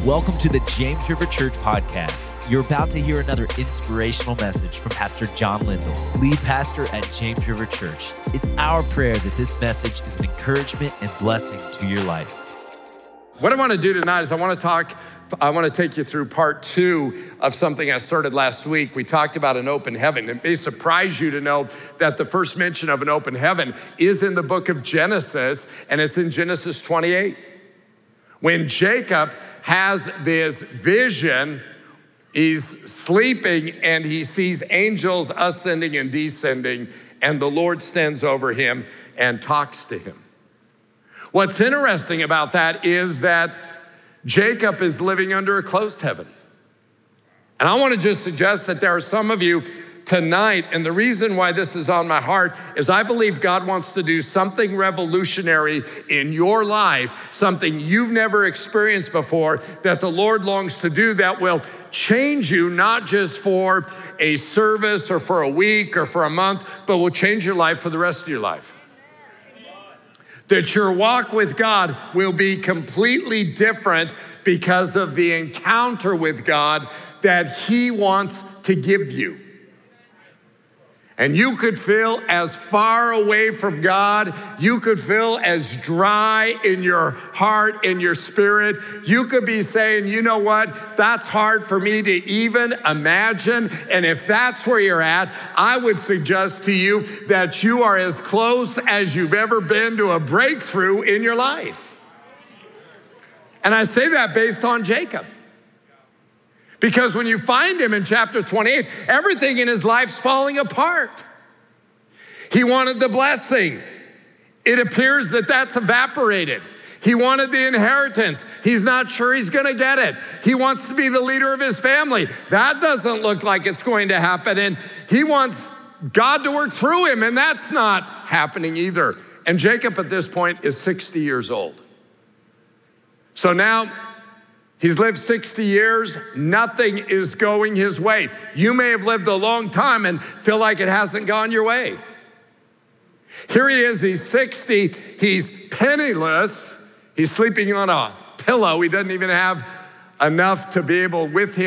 Welcome to the James River Church podcast. You're about to hear another inspirational message from Pastor John Lindell, lead pastor at James River Church. It's our prayer that this message is an encouragement and blessing to your life. What I want to do tonight is I want to take you through part 2 of something I started last week. We talked about an open heaven. It may surprise you to know that the first mention of an open heaven is in the book of Genesis, and it's in Genesis 28. When Jacob has this vision, he's sleeping and he sees angels ascending and descending, and the Lord stands over him and talks to him. What's interesting about that is that Jacob is living under a closed heaven. And I want to just suggest that there are some of you tonight, and the reason why this is on my heart is I believe God wants to do something revolutionary in your life, something you've never experienced before, that the Lord longs to do that will change you, not just for a service or for a week or for a month, but will change your life for the rest of your life. That your walk with God will be completely different because of the encounter with God that He wants to give you. And you could feel as far away from God. You could feel as dry in your heart, in your spirit. You could be saying, you know what? That's hard for me to even imagine. And if that's where you're at, I would suggest to you that you are as close as you've ever been to a breakthrough in your life. And I say that based on Jacob. Because when you find him in chapter 28, everything in his life's falling apart. He wanted the blessing. It appears that that's evaporated. He wanted the inheritance. He's not sure he's going to get it. He wants to be the leader of his family. That doesn't look like it's going to happen. And he wants God to work through him, and that's not happening either. And Jacob at this point is 60 years old. So now, he's lived 60 years, nothing is going his way. You may have lived a long time and feel like it hasn't gone your way. Here he is, he's 60, he's penniless, he's sleeping on a pillow. He doesn't even have enough to be able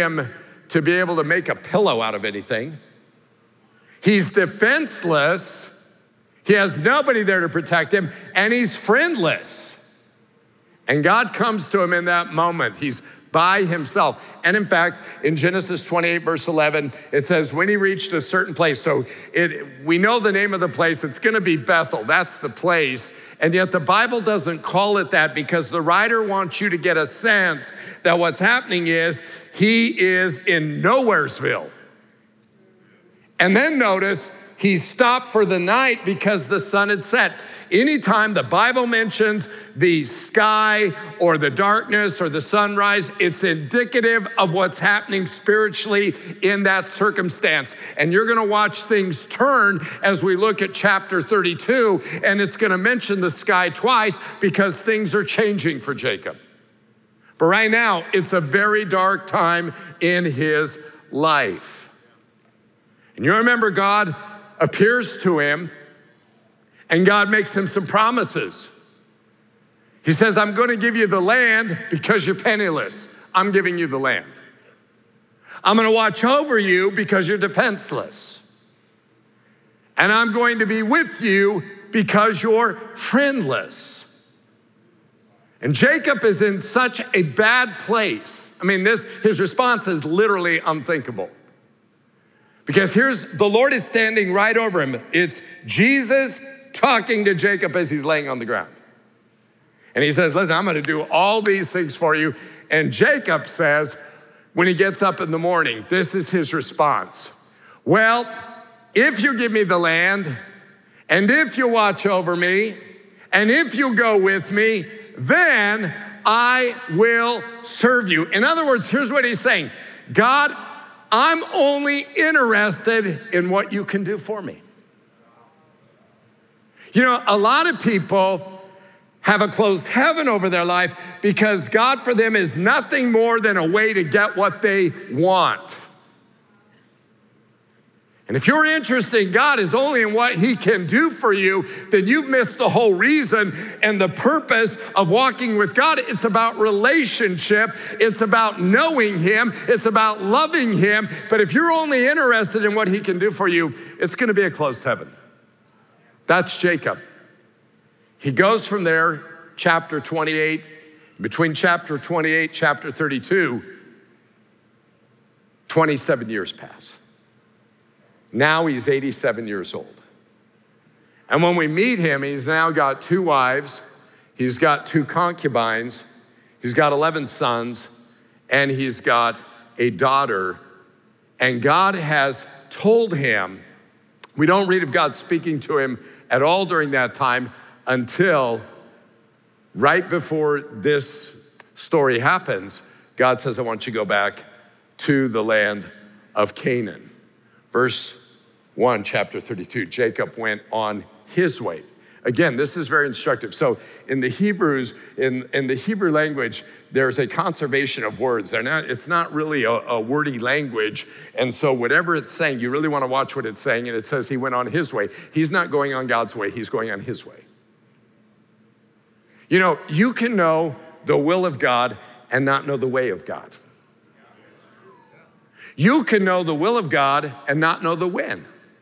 to make a pillow out of anything. He's defenseless, he has nobody there to protect him, and he's friendless. And God comes to him in that moment. He's by himself. And in fact, in Genesis 28, verse 11, it says, when he reached a certain place, so we know the name of the place, it's gonna be Bethel, that's the place. And yet the Bible doesn't call it that because the writer wants you to get a sense that what's happening is he is in Nowheresville. And then notice, he stopped for the night because the sun had set. Anytime the Bible mentions the sky or the darkness or the sunrise, it's indicative of what's happening spiritually in that circumstance. And you're gonna watch things turn as we look at chapter 32, and it's gonna mention the sky twice because things are changing for Jacob. But right now, it's a very dark time in his life. And you remember God appears to him, and God makes him some promises. He says, I'm going to give you the land because you're penniless. I'm giving you the land. I'm going to watch over you because you're defenseless. And I'm going to be with you because you're friendless. And Jacob is in such a bad place. I mean, his response is literally unthinkable. Because the Lord is standing right over him. It's Jesus talking to Jacob as he's laying on the ground. And he says, listen, I'm gonna do all these things for you. And Jacob says, when he gets up in the morning, this is his response. Well, if you give me the land, and if you watch over me, and if you go with me, then I will serve you. In other words, here's what he's saying. God, I'm only interested in what you can do for me. You know, a lot of people have a closed heaven over their life because God for them is nothing more than a way to get what they want. And if your interest in God is only in what he can do for you, then you've missed the whole reason and the purpose of walking with God. It's about relationship. It's about knowing him. It's about loving him. But if you're only interested in what he can do for you, it's going to be a closed heaven. That's Jacob. He goes from there, chapter 28, between chapter 28, chapter 32, 27 years pass. Now he's 87 years old. And when we meet him, he's now got 2 wives, he's got 2 concubines, he's got 11 sons, and he's got a daughter. And God has told him, we don't read of God speaking to him at all during that time until right before this story happens. God says, I want you to go back to the land of Canaan. Verse 1, chapter 32, Jacob went on his way. Again, this is very instructive. So in the Hebrews, in the Hebrew language, there's a conservation of words. It's not really a wordy language. And so whatever it's saying, you really want to watch what it's saying. And it says he went on his way. He's not going on God's way. He's going on his way. You know, you can know the will of God and not know the way of God. You can know the will of God and not know the when.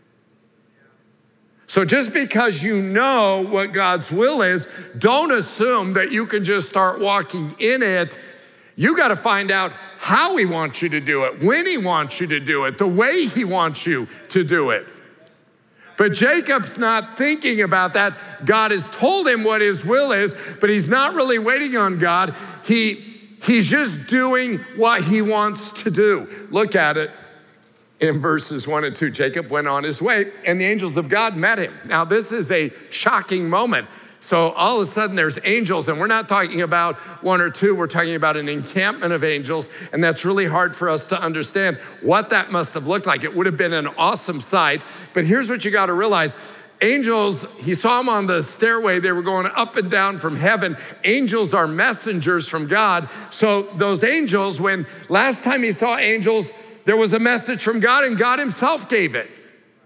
So just because you know what God's will is, don't assume that you can just start walking in it. You got to find out how he wants you to do it, when he wants you to do it, the way he wants you to do it. But Jacob's not thinking about that. God has told him what his will is, but he's not really waiting on God. He's just doing what he wants to do. Look at it. In verses 1 and 2, Jacob went on his way and the angels of God met him. Now, this is a shocking moment. So all of a sudden there's angels, and we're not talking about 1 or 2, we're talking about an encampment of angels, and that's really hard for us to understand what that must have looked like. It would have been an awesome sight, but here's what you got to realize. Angels, he saw them on the stairway. They were going up and down from heaven. Angels are messengers from God. So those angels, when last time he saw angels, there was a message from God, and God himself gave it.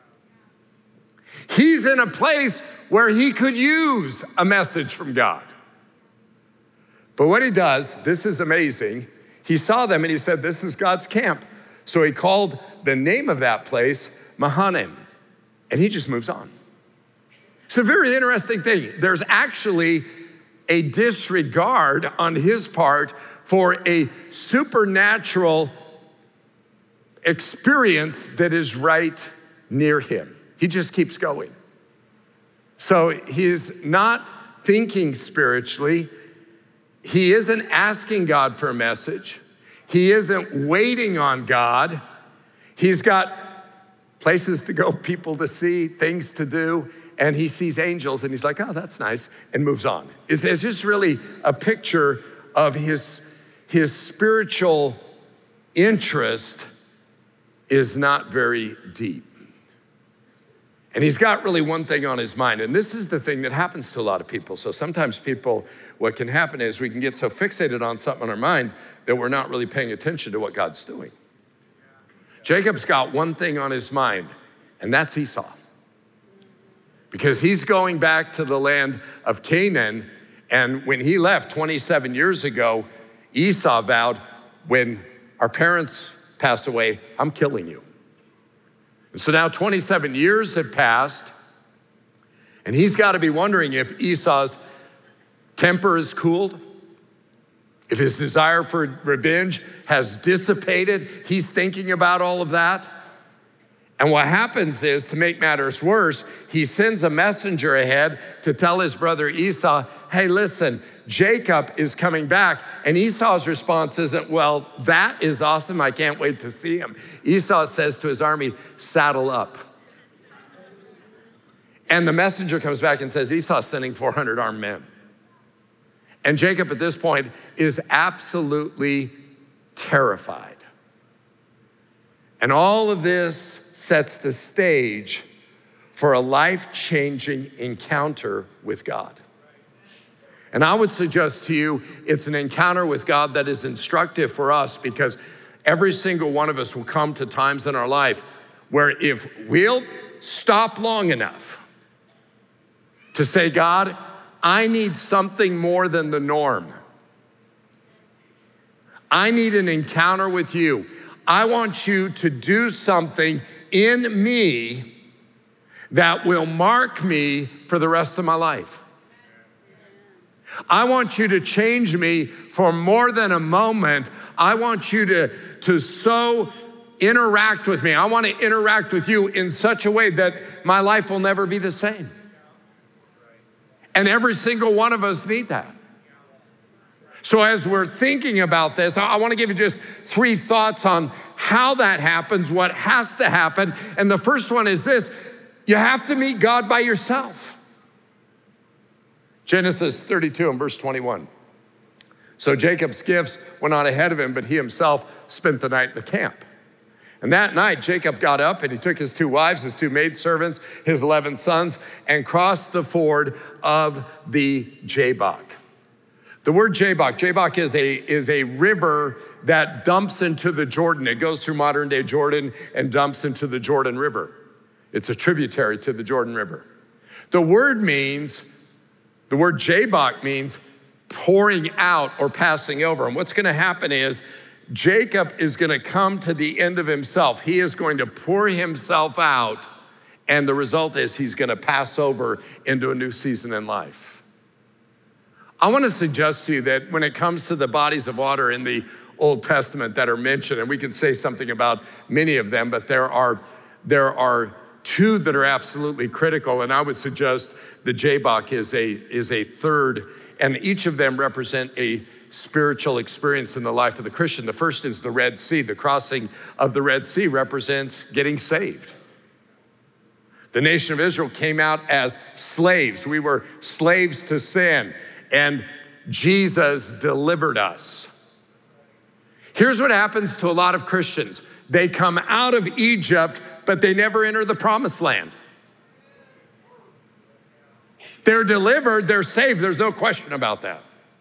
He's in a place where he could use a message from God. But what he does, this is amazing. He saw them and he said, this is God's camp. So he called the name of that place Mahanaim, and he just moves on. It's a very interesting thing. There's actually a disregard on his part for a supernatural experience that is right near him. He just keeps going. So he's not thinking spiritually. He isn't asking God for a message. He isn't waiting on God. He's got places to go, people to see, things to do, and he sees angels and he's like, oh, that's nice, and moves on. It's just really a picture of his spiritual interest is not very deep. And he's got really one thing on his mind, and this is the thing that happens to a lot of people. So sometimes people, what can happen is we can get so fixated on something on our mind that we're not really paying attention to what God's doing. Jacob's got one thing on his mind, and that's Esau. Because he's going back to the land of Canaan, and when he left 27 years ago, Esau vowed, when our parents pass away, I'm killing you. And so now 27 years have passed, and he's got to be wondering if Esau's temper is cooled, if his desire for revenge has dissipated. He's thinking about all of that. And what happens is, to make matters worse, he sends a messenger ahead to tell his brother Esau, hey, listen, Jacob is coming back. And Esau's response isn't, well, that is awesome. I can't wait to see him. Esau says to his army, saddle up. And the messenger comes back and says, Esau's sending 400 armed men. And Jacob at this point is absolutely terrified. And all of this sets the stage for a life-changing encounter with God. And I would suggest to you, it's an encounter with God that is instructive for us, because every single one of us will come to times in our life where if we'll stop long enough to say, God, I need something more than the norm. I need an encounter with you. I want you to do something in me that will mark me for the rest of my life. I want you to change me for more than a moment. I want you to so interact with me. I want to interact with you in such a way that my life will never be the same. And every single one of us need that. So as we're thinking about this, I want to give you just 3 thoughts on how that happens, what has to happen. And the first one is this: you have to meet God by yourself. Genesis 32 and verse 21. So Jacob's gifts went on ahead of him, but he himself spent the night in the camp. And that night, Jacob got up and he took his 2 wives, his 2 maidservants, his 11 sons, and crossed the ford of the Jabbok. The word Jabbok is a river that dumps into the Jordan. It goes through modern day Jordan and dumps into the Jordan River. It's a tributary to the Jordan River. The word Jabbok means pouring out or passing over. And what's gonna happen is Jacob is gonna come to the end of himself. He is going to pour himself out, and the result is he's gonna pass over into a new season in life. I wanna suggest to you that when it comes to the bodies of water in the Old Testament that are mentioned, and we could say something about many of them, but there are 2 that are absolutely critical, and I would suggest the Jabbok is a third, and each of them represent a spiritual experience in the life of the Christian. The first is the Red Sea. The crossing of the Red Sea represents getting saved. The nation of Israel came out as slaves. We were slaves to sin, and Jesus delivered us. Here's what happens to a lot of Christians. They come out of Egypt, but they never enter the promised land. They're delivered, they're saved, there's no question about that.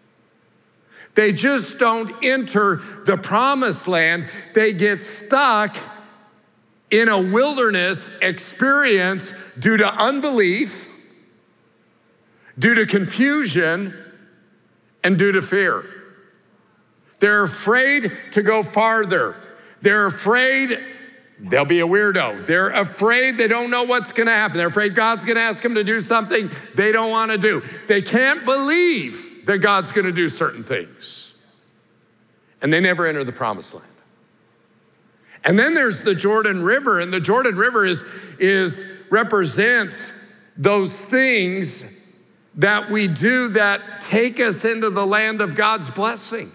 They just don't enter the promised land. They get stuck in a wilderness experience due to unbelief, due to confusion, and due to fear. They're afraid to go farther. They're afraid they'll be a weirdo. They're afraid they don't know what's gonna happen. They're afraid God's gonna ask them to do something they don't wanna do. They can't believe that God's gonna do certain things. And they never enter the promised land. And then there's the Jordan River, and the Jordan River represents those things that we do that take us into the land of God's blessing.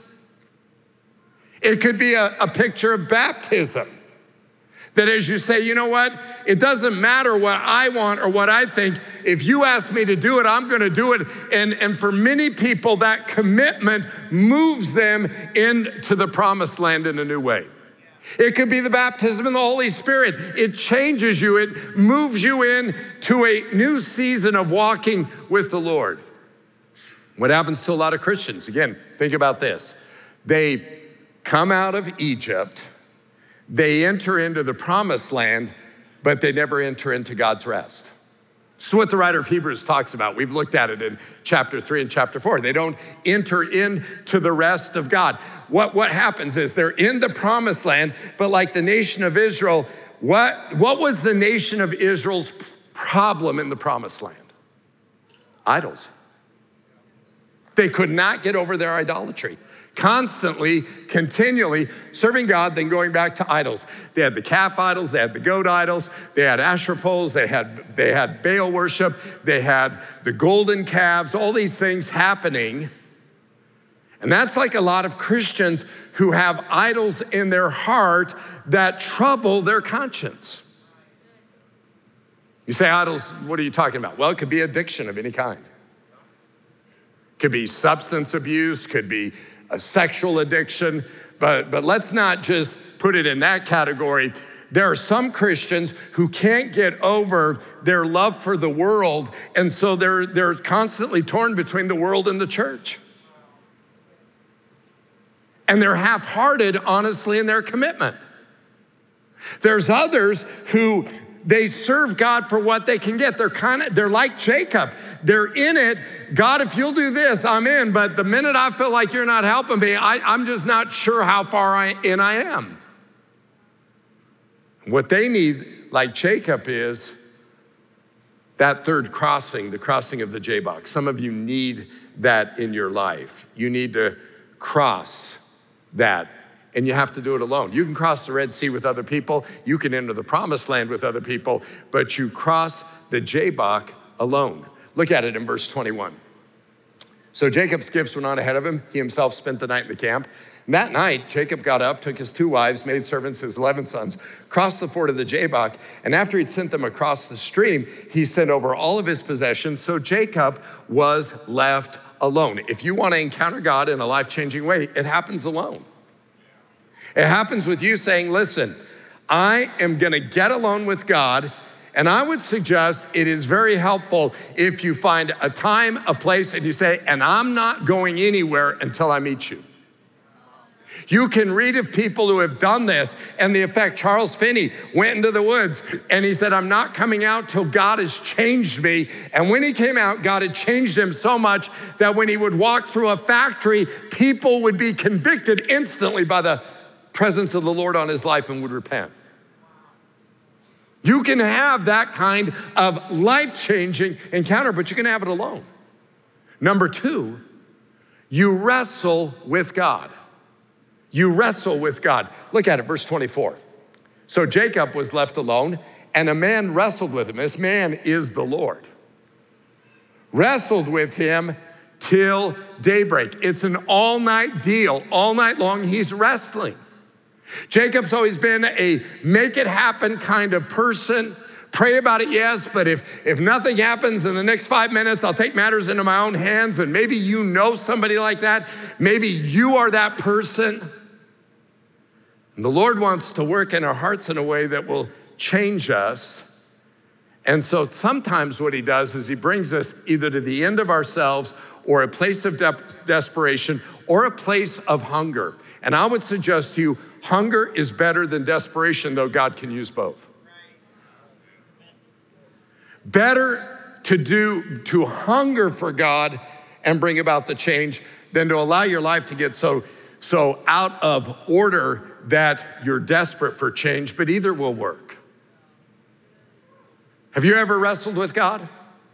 It could be a picture of baptism. That as you say, you know what? It doesn't matter what I want or what I think. If you ask me to do it, I'm gonna do it. And for many people, that commitment moves them into the promised land in a new way. It could be the baptism in the Holy Spirit. It changes you. It moves you into a new season of walking with the Lord. What happens to a lot of Christians? Again, think about this. They come out of Egypt, they enter into the promised land, but they never enter into God's rest. This is what the writer of Hebrews talks about. We've looked at it in chapter 3 and chapter 4. They don't enter into the rest of God. What happens is they're in the promised land, but like the nation of Israel, what was the nation of Israel's problem in the promised land? Idols. They could not get over their idolatry. Constantly, continually serving God, then going back to idols. They had the calf idols, they had the goat idols, they had Asherah poles, they had Baal worship, they had the golden calves, all these things happening. And that's like a lot of Christians who have idols in their heart that trouble their conscience. You say idols, what are you talking about? Well, it could be addiction of any kind. Could be substance abuse, could be a sexual addiction, but let's not just put it in that category. There are some Christians who can't get over their love for the world, and so they're constantly torn between the world and the church. And they're half-hearted, honestly, in their commitment. There's others who they serve God for what they can get. They're like Jacob. They're in it. God, if you'll do this, I'm in. But the minute I feel like you're not helping me, I'm just not sure how far in I am. What they need, like Jacob, is that third crossing, the crossing of the Jabbok. Some of you need that in your life. You need to cross that, and you have to do it alone. You can cross the Red Sea with other people. You can enter the promised land with other people, but you cross the Jabbok alone. Look at it in verse 21. So Jacob's gifts went on ahead of him. He himself spent the night in the camp. And that night, Jacob got up, took his 2 wives, maidservants, his 11 sons, crossed the ford of the Jabbok, and after he'd sent them across the stream, he sent over all of his possessions, so Jacob was left alone. If you want to encounter God in a life-changing way, it happens alone. It happens with you saying, listen, I am gonna get alone with God, and I would suggest it is very helpful if you find a time, a place, and you say, and I'm not going anywhere until I meet you. You can read of people who have done this and the effect. Charles Finney went into the woods and he said, I'm not coming out till God has changed me. And when he came out, God had changed him so much that when he would walk through a factory, people would be convicted instantly by the presence of the Lord on his life and would repent. You can have that kind of life-changing encounter, but you can have it alone. Number 2, you wrestle with God. You wrestle with God. Look at it, verse 24. So Jacob was left alone, and a man wrestled with him. This man is the Lord. Wrestled with him till daybreak. It's an all-night deal. All night long, he's wrestling. Jacob's always been a make it happen kind of person. Pray about it, yes, but if nothing happens in the next 5 minutes, I'll take matters into my own hands. And maybe you know somebody like that. Maybe you are that person. And the Lord wants to work in our hearts in a way that will change us. And so sometimes what he does is he brings us either to the end of ourselves or a place of desperation or a place of hunger. And I would suggest to you, hunger is better than desperation, though God can use both. Better to hunger for God and bring about the change than to allow your life to get so out of order that you're desperate for change, but either will work. Have you ever wrestled with God?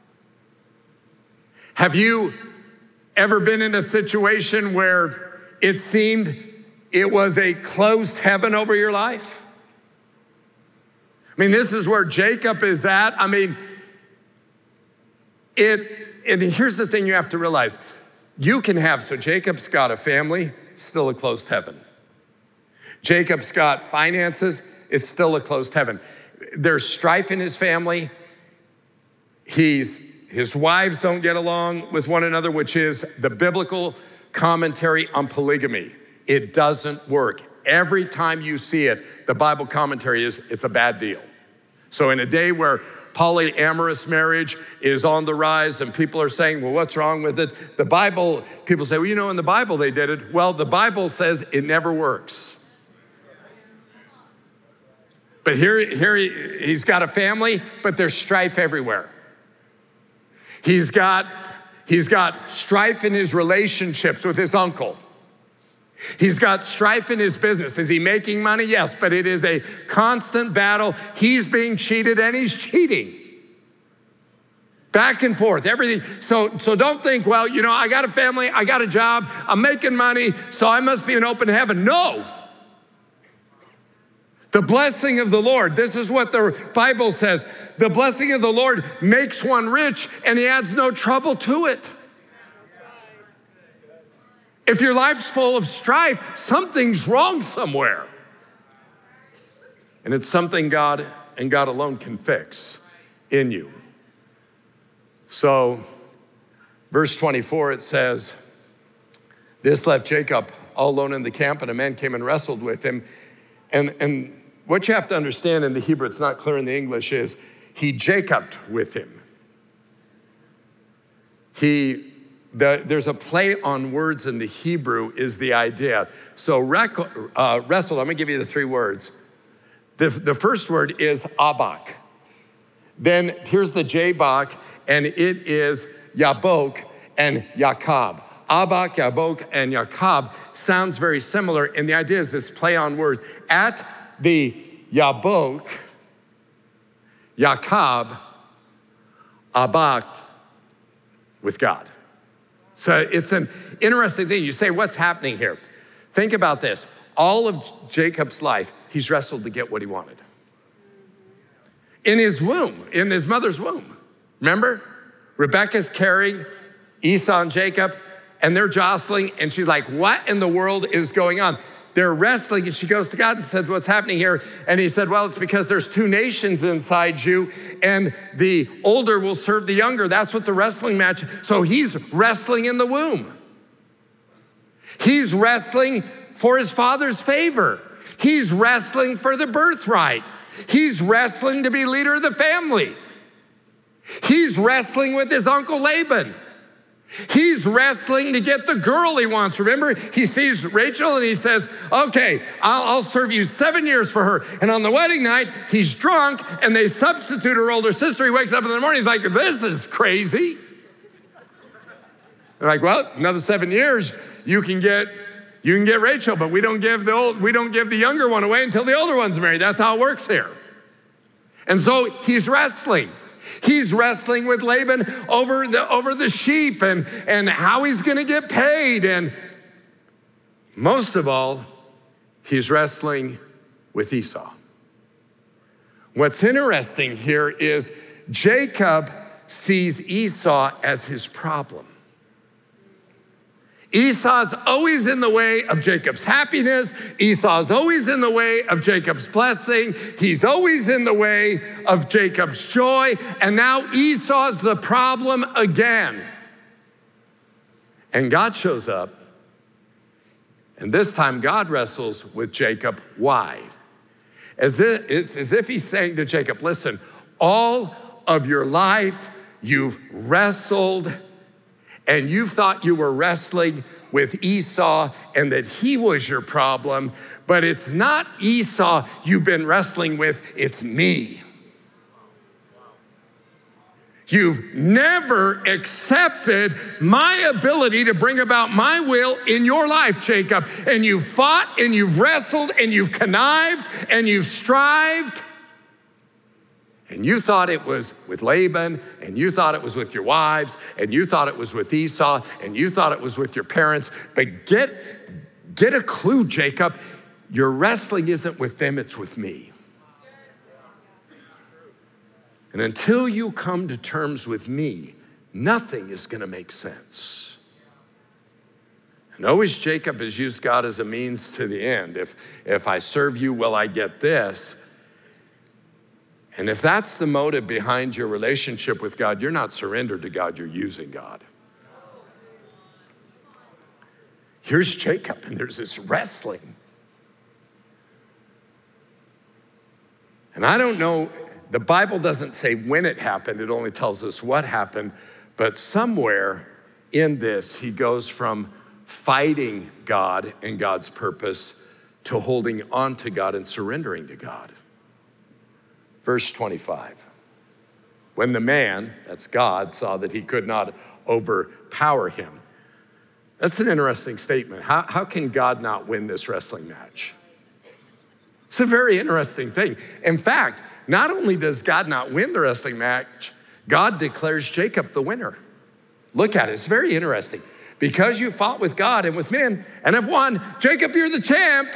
Have you ever been in a situation where it seemed it was a closed heaven over your life? I mean, this is where Jacob is at. I mean, and here's the thing you have to realize. You can have, so Jacob's got a family, still a closed heaven. Jacob's got finances, it's still a closed heaven. There's strife in his family. His wives don't get along with one another, which is the biblical commentary on polygamy. It doesn't work. Every time you see it, the Bible commentary is it's a bad deal. So in a day where polyamorous marriage is on the rise and people are saying, well, what's wrong with it? The Bible, people say, well, you know, in the Bible they did it. Well, the Bible says it never works. But here he's got a family, but there's strife everywhere. He's got strife in his relationships with his uncle. He's got strife in his business. Is he making money? Yes, but it is a constant battle. He's being cheated and he's cheating. Back and forth, everything. So don't think, well, you know, I got a family, I got a job, I'm making money, so I must be in open heaven. No. The blessing of the Lord, this is what the Bible says. The blessing of the Lord makes one rich and he adds no trouble to it. If your life's full of strife, something's wrong somewhere. And it's something God and God alone can fix in you. So, verse 24, it says, this left Jacob all alone in the camp, and a man came and wrestled with him. And what you have to understand in the Hebrew, it's not clear in the English, is he Jacobed with him. There's a play on words in the Hebrew is the idea. So wrestled, I'm gonna give you the 3 words. The first word is abak. Then here's the jabok, and it is yabok and yakab. Abak, yabok, and yakab sounds very similar, and the idea is this play on words. At the yabok, yakab, abak, with God. So it's an interesting thing. You say, what's happening here? Think about this. All of Jacob's life, he's wrestled to get what he wanted. In his womb, in his mother's womb. Remember? Rebecca's carrying Esau and Jacob, and they're jostling, and she's like, what in the world is going on? They're wrestling, and she goes to God and says, what's happening here? And he said, well, it's because there's two nations inside you, and the older will serve the younger. That's what the wrestling match. So he's wrestling in the womb. He's wrestling for his father's favor. He's wrestling for the birthright. He's wrestling to be leader of the family. He's wrestling with his uncle Laban. He's wrestling to get the girl he wants. Remember, he sees Rachel and he says, okay, I'll serve you 7 years for her. And on the wedding night, he's drunk and they substitute her older sister. He wakes up in the morning, he's like, this is crazy. They're like, well, another 7 years, you can get Rachel, but we don't give the younger one away until the older one's married. That's how it works here. And so he's wrestling. He's wrestling with Laban over the sheep and how he's gonna get paid. And most of all, he's wrestling with Esau. What's interesting here is Jacob sees Esau as his problem. Esau's always in the way of Jacob's happiness. Esau's always in the way of Jacob's blessing. He's always in the way of Jacob's joy. And now Esau's the problem again. And God shows up. And this time God wrestles with Jacob. Why? It's as if he's saying to Jacob, listen, all of your life you've wrestled and you thought you were wrestling with Esau and that he was your problem, but it's not Esau you've been wrestling with, it's me. You've never accepted my ability to bring about my will in your life, Jacob. And you've fought and you've wrestled and you've connived and you've strived. And you thought it was with Laban, and you thought it was with your wives, and you thought it was with Esau, and you thought it was with your parents. But get a clue, Jacob. Your wrestling isn't with them, it's with me. And until you come to terms with me, nothing is gonna make sense. And always Jacob has used God as a means to the end. If I serve you, will I get this? And if that's the motive behind your relationship with God, you're not surrendered to God, you're using God. Here's Jacob, and there's this wrestling. And I don't know, the Bible doesn't say when it happened, it only tells us what happened, but somewhere in this, he goes from fighting God and God's purpose to holding on to God and surrendering to God. Verse 25, when the man, that's God, saw that he could not overpower him. That's an interesting statement. How can God not win this wrestling match? It's a very interesting thing. In fact, not only does God not win the wrestling match, God declares Jacob the winner. Look at it, it's very interesting. Because you fought with God and with men and have won, Jacob, you're the champ.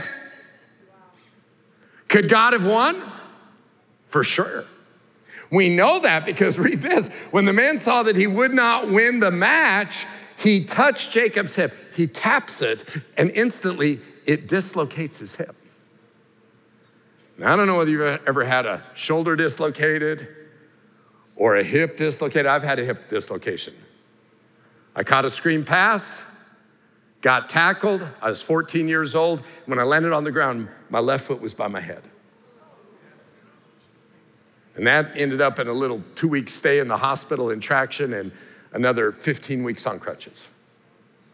Could God have won? For sure. We know that because read this. When the man saw that he would not win the match, he touched Jacob's hip. He taps it and instantly it dislocates his hip. Now, I don't know whether you've ever had a shoulder dislocated or a hip dislocated. I've had a hip dislocation. I caught a screen pass, got tackled. I was 14 years old. When I landed on the ground, my left foot was by my head. And that ended up in a little 2-week stay in the hospital in traction and another 15 weeks on crutches.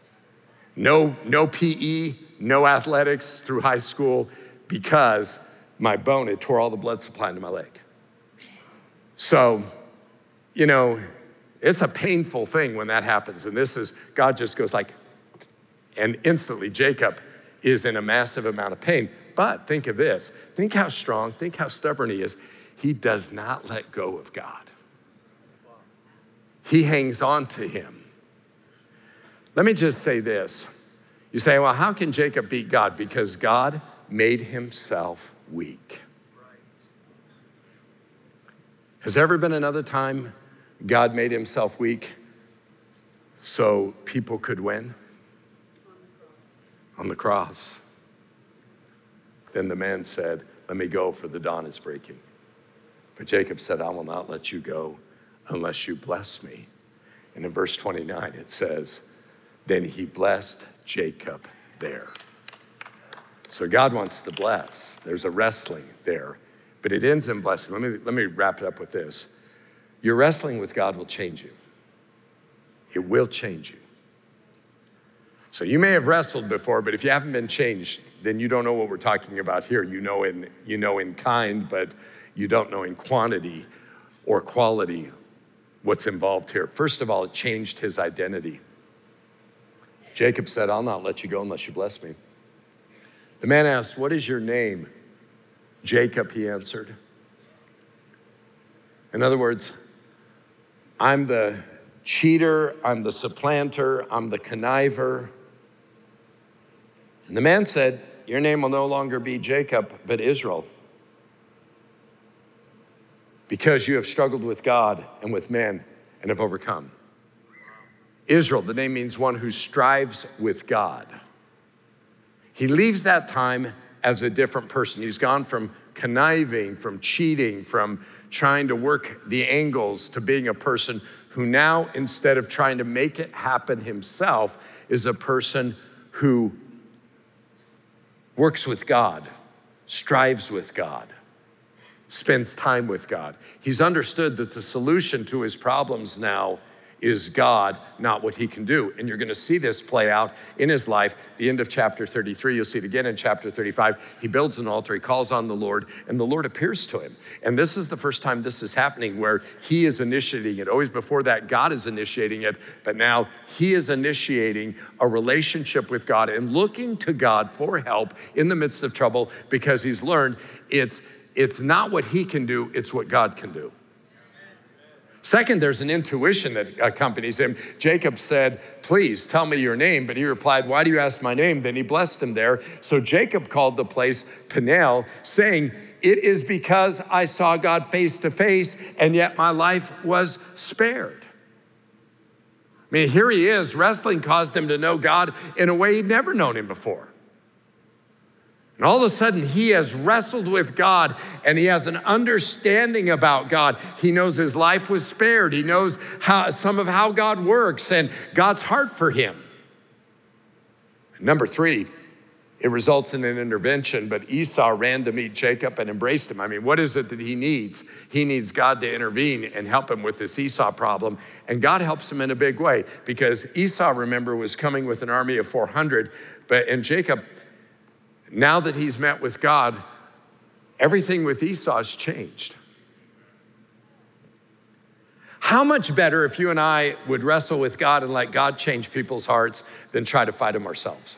No PE, no athletics through high school because my bone, it tore all the blood supply into my leg. So, you know, it's a painful thing when that happens. And God just goes like, and instantly Jacob is in a massive amount of pain. But think of this. Think how strong, think how stubborn he is. He does not let go of God. He hangs on to him. Let me just say this. You say, well, how can Jacob beat God? Because God made himself weak. Has there ever been another time God made himself weak so people could win? On the cross. Then the man said, let me go, for the dawn is breaking. But Jacob said, I will not let you go unless you bless me. And in verse 29, it says, then he blessed Jacob there. So God wants to bless. There's a wrestling there, but it ends in blessing. Let me wrap it up with this. Your wrestling with God will change you. It will change you. So you may have wrestled before, but if you haven't been changed, then you don't know what we're talking about here. You know in kind, but you don't know in quantity or quality what's involved here. First of all, it changed his identity. Jacob said, I'll not let you go unless you bless me. The man asked, what is your name? Jacob, he answered. In other words, I'm the cheater, I'm the supplanter, I'm the conniver. And the man said, your name will no longer be Jacob, but Israel, because you have struggled with God and with men and have overcome. Israel, the name means one who strives with God. He leaves that time as a different person. He's gone from conniving, from cheating, from trying to work the angles to being a person who now, instead of trying to make it happen himself, is a person who works with God, strives with God, spends time with God. He's understood that the solution to his problems now is God, not what he can do. And you're gonna see this play out in his life. The end of chapter 33, you'll see it again in chapter 35. He builds an altar, he calls on the Lord, and the Lord appears to him. And this is the first time this is happening where he is initiating it. Always before that, God is initiating it, but now he is initiating a relationship with God and looking to God for help in the midst of trouble, because he's learned it's not what he can do, it's what God can do. Second, there's an intuition that accompanies him. Jacob said, please tell me your name. But he replied, why do you ask my name? Then he blessed him there. So Jacob called the place Peniel, saying, it is because I saw God face to face, and yet my life was spared. I mean, here he is. Wrestling caused him to know God in a way he'd never known him before. And all of a sudden, he has wrestled with God and he has an understanding about God. He knows his life was spared. He knows some of how God works and God's heart for him. Number 3, it results in an intervention, but Esau ran to meet Jacob and embraced him. I mean, what is it that he needs? He needs God to intervene and help him with this Esau problem. And God helps him in a big way, because Esau, remember, was coming with an army of 400, and Jacob, now that he's met with God, everything with Esau has changed. How much better if you and I would wrestle with God and let God change people's hearts than try to fight them ourselves?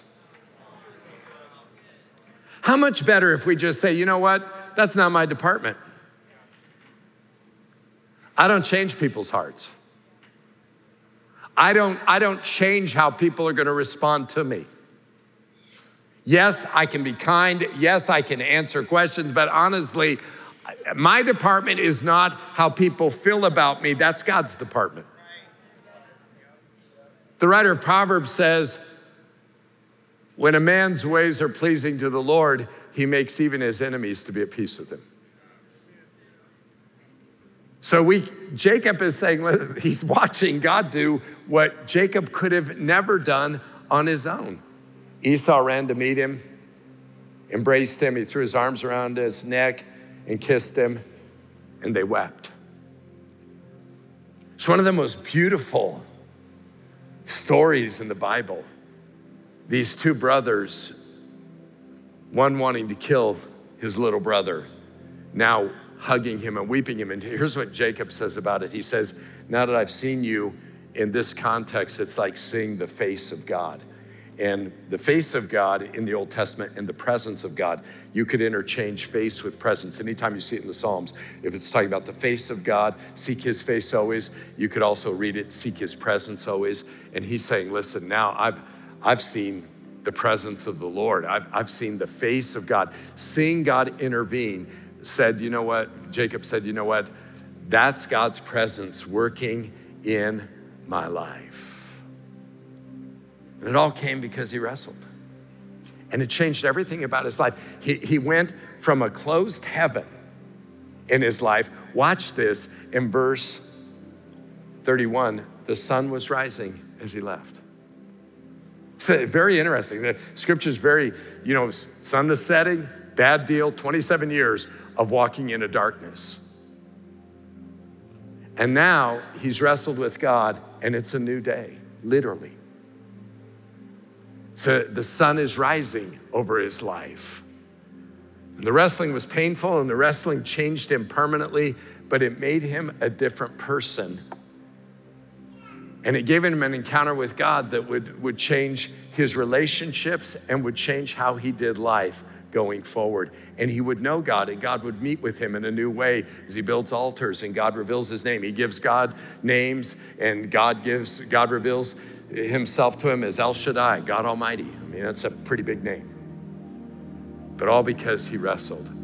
How much better if we just say, you know what? That's not my department. I don't change people's hearts. I don't change how people are gonna respond to me. Yes, I can be kind. Yes, I can answer questions, but honestly, my department is not how people feel about me. That's God's department. The writer of Proverbs says, when a man's ways are pleasing to the Lord, he makes even his enemies to be at peace with him. So Jacob is saying, he's watching God do what Jacob could have never done on his own. Esau ran to meet him, embraced him. He threw his arms around his neck and kissed him, and they wept. It's one of the most beautiful stories in the Bible. These two brothers, one wanting to kill his little brother, now hugging him and weeping him. And here's what Jacob says about it. He says, now that I've seen you in this context, it's like seeing the face of God. And the face of God in the Old Testament and the presence of God, you could interchange face with presence. Anytime you see it in the Psalms, if it's talking about the face of God, seek his face always, you could also read it, seek his presence always. And he's saying, listen, now I've seen the presence of the Lord. I've seen the face of God. Seeing God intervene said, you know what? Jacob said, you know what? That's God's presence working in my life. And it all came because he wrestled. And it changed everything about his life. He went from a closed heaven in his life. Watch this in verse 31. The sun was rising as he left. So very interesting. The scripture's very, sun is setting, bad deal, 27 years of walking in a darkness. And now he's wrestled with God and it's a new day, literally. So the sun is rising over his life. And the wrestling was painful and the wrestling changed him permanently, but it made him a different person. And it gave him an encounter with God that would change his relationships and would change how he did life going forward. And he would know God and God would meet with him in a new way as he builds altars and God reveals his name. He gives God names and God reveals himself to him as El Shaddai, God Almighty. I mean, that's a pretty big name. But all because he wrestled.